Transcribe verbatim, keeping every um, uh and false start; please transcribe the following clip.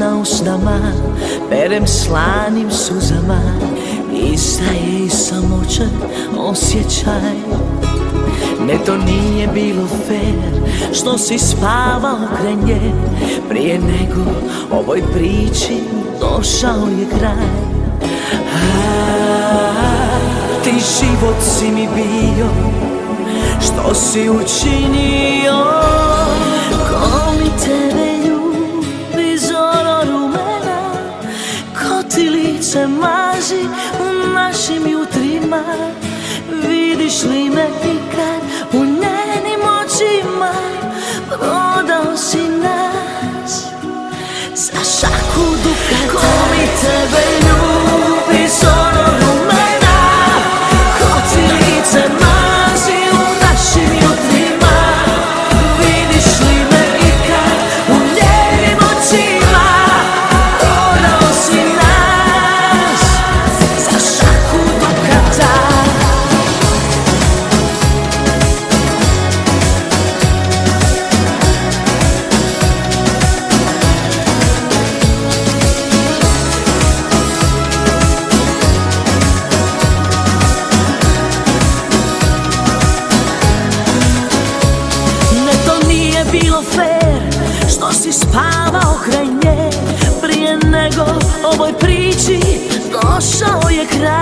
na usnama, perem slanim suzama, izdaje i samoće osjećaj. Ne, to nije bilo fair što si spavao kraj nje, prije nego ovoj priči došao je kraj. A, ti život si mi bio, što si učinio? Ko mi tebe ljubi, zoro rumena, ko ti lice mazi u našim jutrima. Vidiš li me ikad u njenim očima? Prodao si nas za šaku dukata. Ko mi tebe ljubi, zoro rumena, ko ti lice mazi u našim jutrima. Vidiš li me ikad u njenim očima? Prodao si nas za šaku dukata. Bilo fair što si spavao kraj nje, prije nego ovoj priči došao je kraj.